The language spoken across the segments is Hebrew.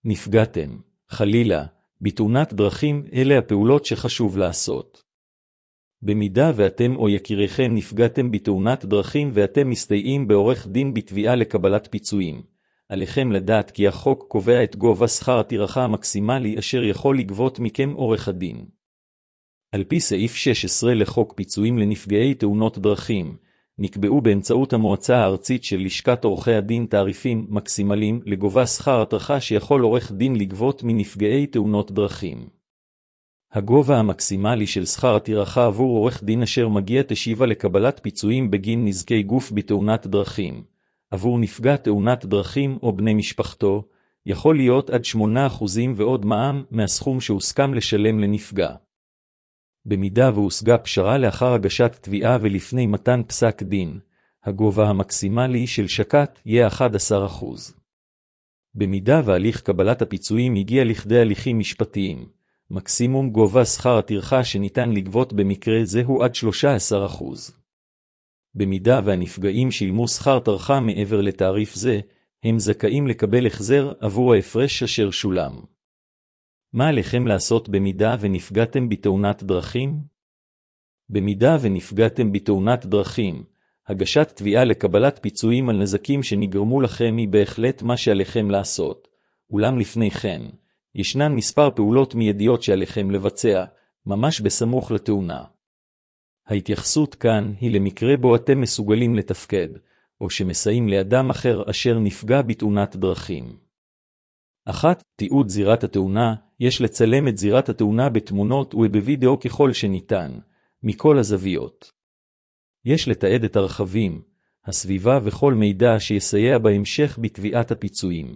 נפגעתם, חלילה, בתאונת דרכים, אלה הפעולות שחשוב לעשות. במידה ואתם או יקיריכם נפגעתם בתאונת דרכים ואתם מסתייעים בעורך דין בתביעה לקבלת פיצויים, עליכם לדעת כי החוק קובע את גובה שכר הטרחה המקסימלי אשר יכול לגבות מכם עורך הדין. על פי סעיף 16 לחוק פיצויים לנפגעי תאונות דרכים, נקבעו באמצעות המועצה הארצית של לשכת עורכי הדין תעריפים מקסימליים לגובה שכר הטרחה שיכול עורך דין לגבות מנפגעי תאונות דרכים. הגובה המקסימלי של שכר הטרחה עבור עורך דין אשר מגיע תשיבה לקבלת פיצויים בגין נזקי גוף בתאונת דרכים, עבור נפגע תאונת דרכים או בני משפחתו, יכול להיות עד 8% ועוד מע"מ מהסכום שהוסכם לשלם לנפגע. במידה והושגה פשרה לאחר הגשת תביעה ולפני מתן פסק דין, הגובה המקסימלי של שקט יהיה 11%. במידה והליך קבלת הפיצויים הגיע לכדי הליכים משפטיים, מקסימום גובה שכר הטרחה שניתן לגבות במקרה זה הוא עד 13%. במידה והנפגעים שילמו שכר טרחה מעבר לתעריף זה, הם זכאים לקבל החזר עבור ההפרש אשר שולם. מה עליכם לעשות במידה ונפגעתם בתאונת דרכים? במידה ונפגעתם בתאונת דרכים, הגשת תביעה לקבלת פיצויים על נזקים שנגרמו לכם היא בהחלט מה שעליכם לעשות. אולם לפני כן, ישנן מספר פעולות מיידיות שעליכם לבצע, ממש בסמוך לתאונה. ההתייחסות כאן היא למקרה בו אתם מסוגלים לתפקד, או שמסייעים לאדם אחר אשר נפגע בתאונת דרכים. 1. תיעוד זירת התאונה, יש לצלם את זירת התאונה בתמונות ובווידאו ככל שניתן, מכל הזוויות. יש לתעד את הרכבים, הסביבה וכל מידע שיסייע בהמשך בתביעת הפיצויים.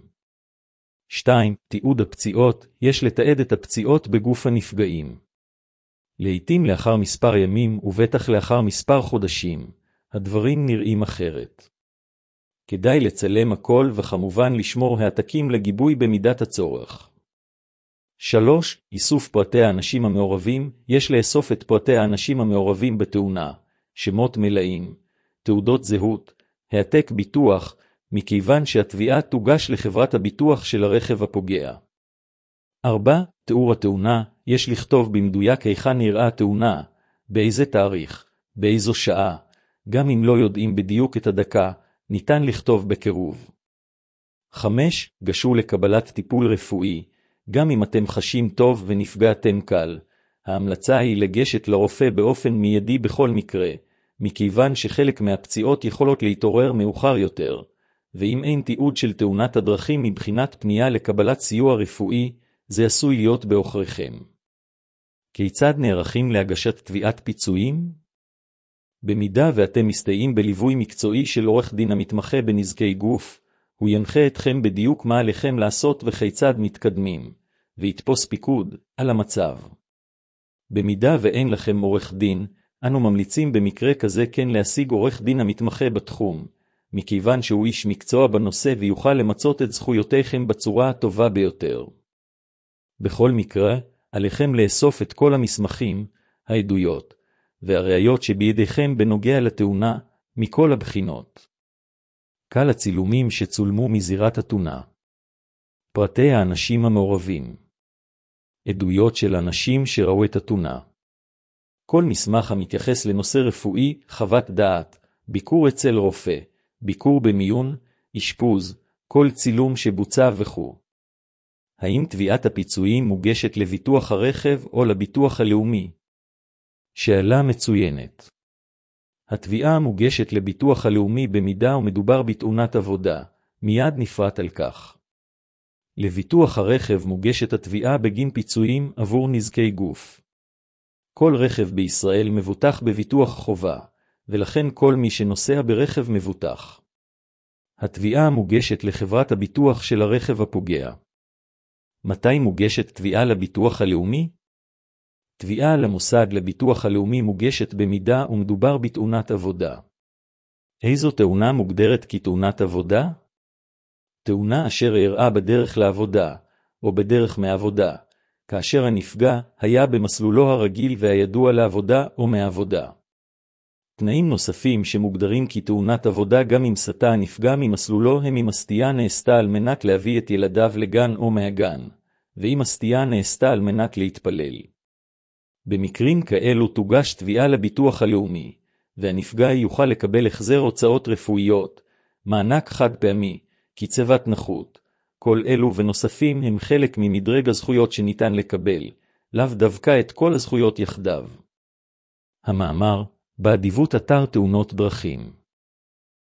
2. תיעוד הפציעות, יש לתעד את הפציעות בגוף הנפגעים. לעתים לאחר מספר ימים ובטח לאחר מספר חודשים, הדברים נראים אחרת. כדאי לצלם הכל וכמובן לשמור העתקים לגיבוי במידת הצורך. 3. איסוף פרטי האנשים המעורבים, יש לאסוף את פרטי האנשים המעורבים בתאונה, שמות מלאים, תעודות זהות, העתק ביטוח, מכיוון שהתביעה תוגש לחברת הביטוח של הרכב הפוגע. 4. תיאור התאונה, יש לכתוב במדויק היכן נראה התאונה, באיזה תאריך, באיזו שעה, גם אם לא יודעים בדיוק את הדקה, ניתן לכתוב בקירוב. 5. גשו לקבלת טיפול רפואי, גם אם אתם חשים טוב ונפגעתם קל, ההמלצה היא לגשת לרופא באופן מיידי בכל מקרה, מכיוון שחלק מהפציעות יכולות להתעורר מאוחר יותר, ואם אין תיעוד של תאונת הדרכים מבחינת פנייה לקבלת סיוע רפואי, זה עשוי להיות באוכריכם. כיצד נערכים להגשת תביעת פיצויים? במידה ואתם מסתייעים בליווי מקצועי של עורך דין המתמחה בנזקי גוף, הוא ינחה אתכם בדיוק מה עליכם לעשות וכיצד מתקדמים, ויתפוס פיקוד על המצב. במידה ואין לכם עורך דין, אנו ממליצים במקרה כזה כן להשיג עורך דין המתמחה בתחום, מכיוון שהוא איש מקצוע בנושא ויוכל למצות את זכויותיכם בצורה הטובה ביותר. בכל מקרה, עליכם לאסוף את כל המסמכים, העדויות, והראיות שבידיכם בנוגע לתאונה, מכל הבחינות. קל הצילומים שצולמו מזירת התאונה. פרטי האנשים המעורבים. עדויות של אנשים שראו את התאונה. כל מסמך המתייחס לנושא רפואי, חוות דעת, ביקור אצל רופא, ביקור במיון, אשפוז, כל צילום שבוצע וכו'. האם תביעת הפיצויים מוגשת לביטוח הרכב או לביטוח הלאומי? שאלה מצוינת. התביעה מוגשת לביטוח הלאומי במידה ומדובר בתאונת עבודה, מיד נפרט על כך. לביטוח הרכב מוגשת התביעה בגין פיצויים עבור נזקי גוף. כל רכב בישראל מבוטח בביטוח חובה, ולכן כל מי שנוסע ברכב מבוטח. התביעה מוגשת לחברת הביטוח של הרכב הפוגע. מתי מוגשת תביעה לביטוח הלאומי? תביעה למוסד לביטוח הלאומי מוגשת במידה ומדובר בתאונת עבודה. איזו תאונה מוגדרת כתאונת עבודה? תאונה אשר אירעה בדרך לעבודה, או בדרך מעבודה, כאשר הנפגע היה במסלולו הרגיל והידוע לעבודה או מעבודה. תנאים נוספים שמוגדרים כתאונת עבודה גם אם סטה הנפגע ממסלולו הם אם הסטייה נעשתה על מנת להביא את ילדיו לגן או מהגן, ואם הסטייה נעשתה על מנת להתפלל. במקרים כאלו תוגש תביעה לביטוח הלאומי, והנפגע יוכל לקבל החזר הוצאות רפואיות, מענק חד פעמי, קצבת נכות. כל אלו ונוספים הם חלק ממדרג הזכויות שניתן לקבל, לאו דווקא את כל הזכויות יחדיו. המאמר, באדיבות אתר תאונות דרכים.